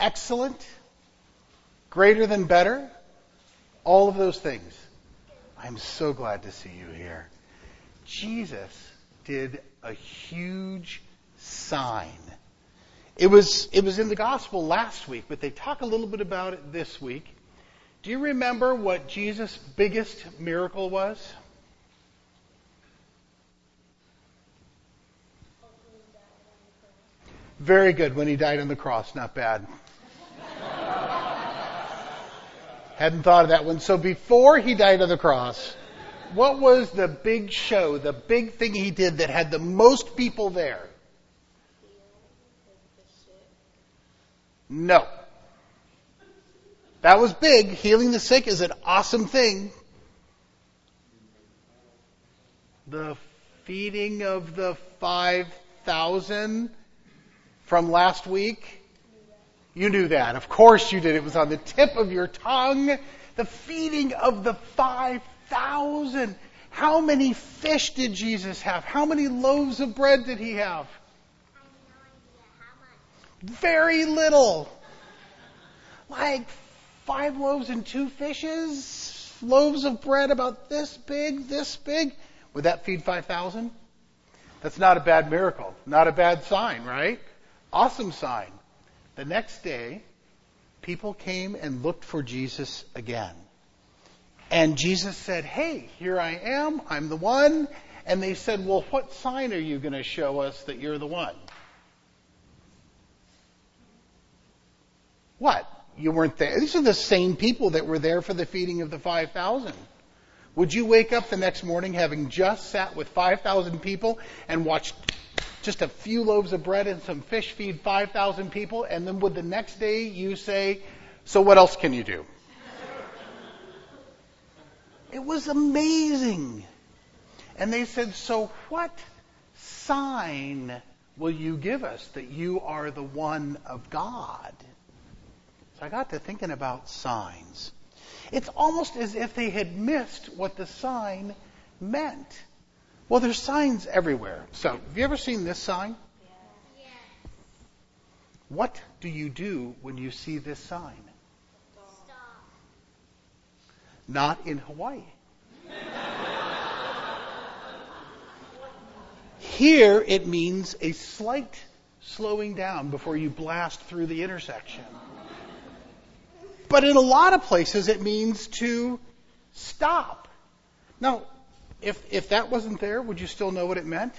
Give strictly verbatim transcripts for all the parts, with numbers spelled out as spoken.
excellent, greater than better, all of those things. I'm so glad to see you here. Jesus did a huge sign. It was, it was in the gospel last week, but they talk a little bit about it this week. Do you remember what Jesus' biggest miracle was? Very good, when he died on the cross. Not bad. Hadn't thought of that one. So before he died on the cross, what was the big show, the big thing he did that had the most people there? No. That was big. Healing the sick is an awesome thing. The feeding of the five thousand from last week. You knew that. Of course you did. It was on the tip of your tongue. The feeding of the five thousand. How many fish did Jesus have? How many loaves of bread did he have? Very little. Like five loaves and two fishes? Loaves of bread about this big, this big? Would that feed five thousand? That's not a bad miracle. Not a bad sign, right? Awesome sign. The next day, people came and looked for Jesus again. And Jesus said, hey, here I am. I'm the one. And they said, well, what sign are you going to show us that you're the one? What? You weren't there. These are the same people that were there for the feeding of the five thousand. Would you wake up the next morning having just sat with five thousand people and watched just a few loaves of bread and some fish feed five thousand people, and then would the next day you say, so what else can you do? It was amazing. And they said, so what sign will you give us that you are the one of God? So I got to thinking about signs. It's almost as if they had missed what the sign meant. Well, there's signs everywhere. So, have you ever seen this sign? Yes. What do you do when you see this sign? Stop. Not in Hawaii. Here, it means a slight slowing down before you blast through the intersection. But in a lot of places, it means to stop. Now, if if that wasn't there, would you still know what it meant?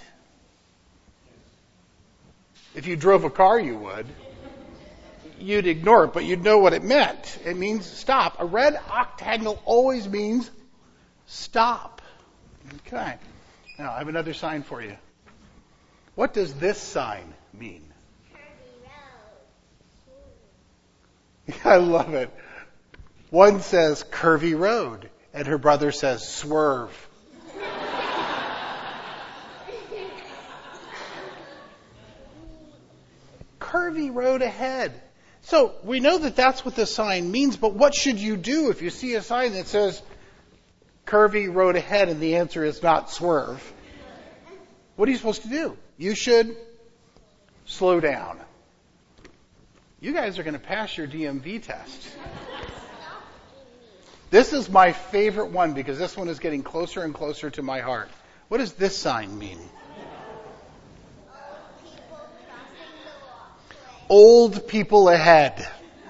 If you drove a car, you would. You'd ignore it, but you'd know what it meant. It means stop. A red octagonal always means stop. Okay. Now, I have another sign for you. What does this sign mean? I love it. One says curvy road, and her brother says swerve. Curvy road ahead. So we know that that's what the sign means, but what should you do if you see a sign that says curvy road ahead and the answer is not swerve? What are you supposed to do? You should slow down. You guys are going to pass your D M V test. This is my favorite one because this one is getting closer and closer to my heart. What does this sign mean? Old people ahead.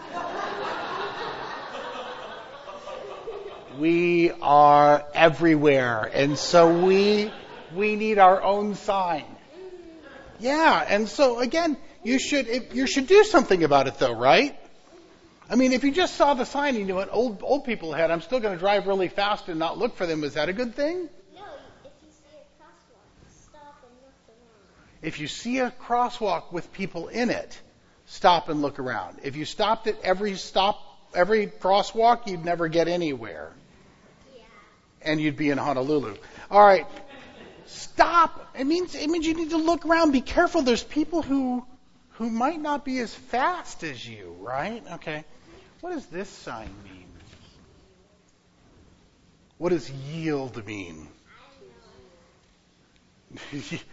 We are everywhere, and so we we need our own sign. Yeah, and so again, you should if, you should do something about it, though, right? I mean, if you just saw the sign and you went, old old people ahead, I'm still going to drive really fast and not look for them. Is that a good thing? No, if you see a crosswalk, stop and look around. If you see a crosswalk with people in it, stop and look around. If you stopped at every stop, every crosswalk, you'd never get anywhere. Yeah. And you'd be in Honolulu. All right. Stop. It means it means you need to look around. Be careful. There's people who who might not be as fast as you, right? Okay. What does this sign mean? What does yield mean?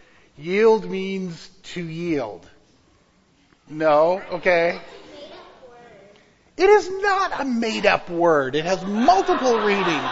Yield means to yield. No? Okay. It is not a made-up word. It has multiple readings.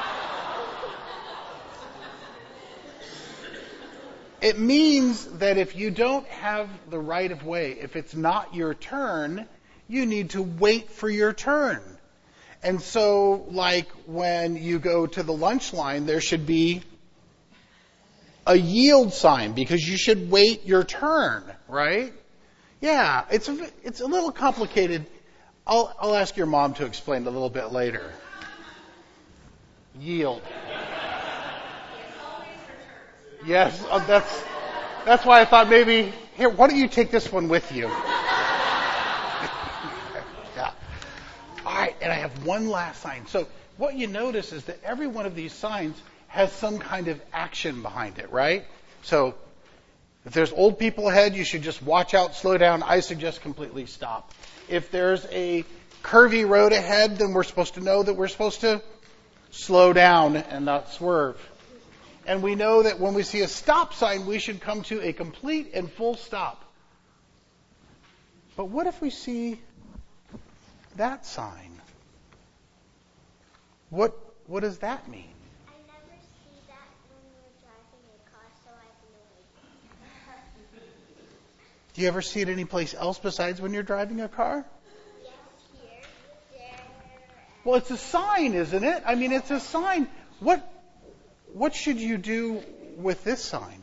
It means that if you don't have the right of way, if it's not your turn, you need to wait for your turn. And so, like when you go to the lunch line, there should be a yield sign because you should wait your turn, right? Yeah, it's a, it's a little complicated. I'll, I'll ask your mom to explain a little bit later. Yield. Yes, uh, that's that's why I thought maybe, here, why don't you take this one with you? Yeah. All right, and I have one last sign. So what you notice is that every one of these signs has some kind of action behind it, right? So if there's old people ahead, you should just watch out, slow down. I suggest completely stop. If there's a curvy road ahead, then we're supposed to know that we're supposed to slow down and not swerve. And we know that when we see a stop sign, we should come to a complete and full stop. But what if we see that sign? What what does that mean? I never see that when we're driving a car, so I have no idea. Do you ever see it anyplace else besides when you're driving a car? Yes, here, there. Well, it's a sign, isn't it? I mean, it's a sign. What what should you do with this sign?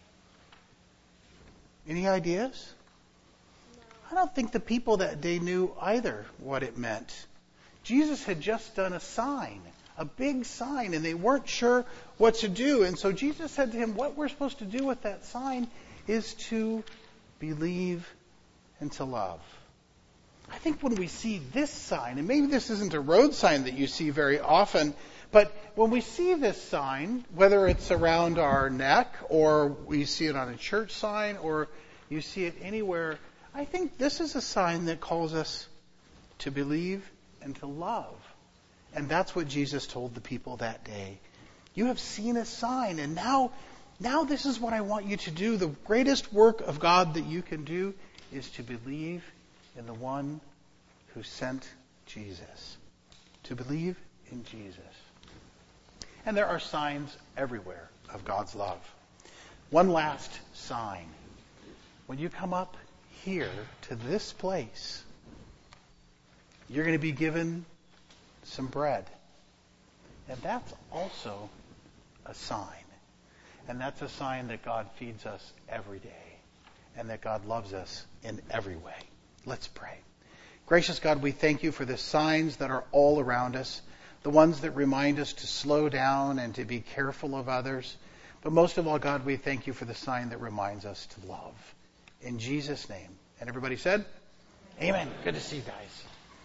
Any ideas? No. I don't think the people that day knew either what it meant. Jesus had just done a sign, a big sign, and they weren't sure what to do. And so Jesus said to him, what we're supposed to do with that sign is to believe and to love. I think when we see this sign, and maybe this isn't a road sign that you see very often, but when we see this sign, whether it's around our neck or we see it on a church sign or you see it anywhere, I think this is a sign that calls us to believe and to love. And that's what Jesus told the people that day. You have seen a sign, and now, now this is what I want you to do. The greatest work of God that you can do is to believe in the one who sent Jesus. To believe in Jesus. And there are signs everywhere of God's love. One last sign. When you come up here to this place, you're going to be given some bread. And that's also a sign. And that's a sign that God feeds us every day. And that God loves us in every way. Let's pray. Gracious God, we thank you for the signs that are all around us. The ones that remind us to slow down and to be careful of others. But most of all, God, we thank you for the sign that reminds us to love. In Jesus' name. And everybody said, Amen. Good to see you guys.